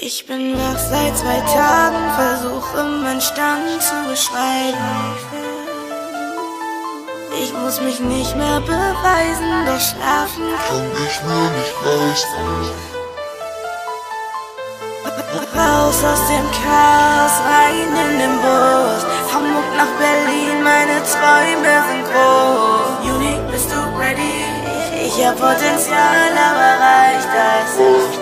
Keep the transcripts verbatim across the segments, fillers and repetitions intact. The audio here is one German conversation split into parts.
Ich bin wach seit zwei Tagen, versuche meinen Stand zu beschreiben. Ich muss mich nicht mehr beweisen, doch schlafen kann ich mir nicht leisten. Raus aus dem Chaos, rein in den Bus. Hamburg nach Berlin, meine Träume sind groß. Unique, bist du ready? Ich hab Potenzial, aber reicht das?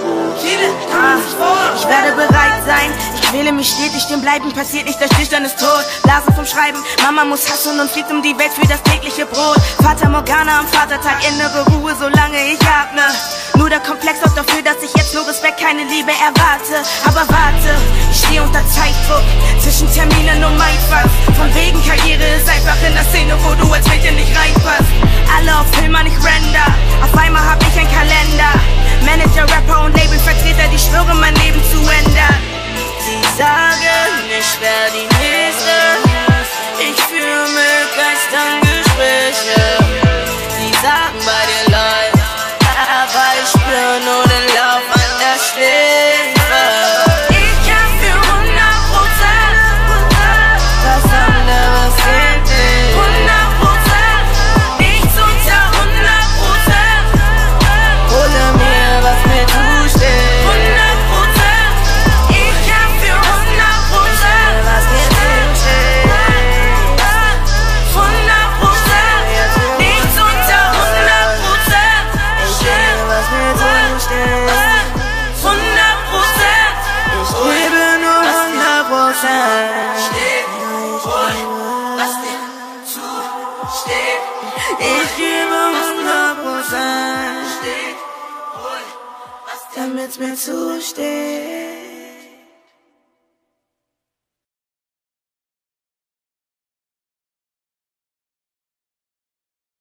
Ich werde bereit sein, ich wähle mich stetig, stehen bleiben, passiert nicht, der Stillstand ist tot. Blasen vom Schreiben, Mama muss hasseln und fliegt um die Welt für das tägliche Brot. Vater Morgana am Vatertag, innere Ruhe, solange ich atme. Nur der Komplex sorgt dafür, dass ich jetzt nur Respekt, keine Liebe erwarte. Aber warte, ich stehe unter Zeitdruck, zwischen Terminen und Mindfuck. Von wegen Karriere ist einfach in der Szene, wo du als Mädchen nicht reinpasst. Alle auf Filmer, nicht Render, auf einmal hab ich einen Kalender. Manager, Rapper und Labelvertreter, die schwören, mein Leben zu ändern. Sie sagen, ich wär die Nächste, ich führe mit Geistern Gespräche. Sie sagen, bei dir läuft, aber ich spür nur den Lauf an der Schläfe. Ich kann für hundert Prozent was anderes geht nicht. hundert Prozent, nichts unter hundert Prozent. Hole mir, was mir zusteht. hundert Prozent, ich kann für hundert Prozent was mir zusteht. hundert Prozent, nichts unter hundert Prozent. Ich gebe, was mir zusteht. hundert Prozent, ich gebe nur hundert Prozent. Ich gebe hundert Prozent, damit's mir zusteht.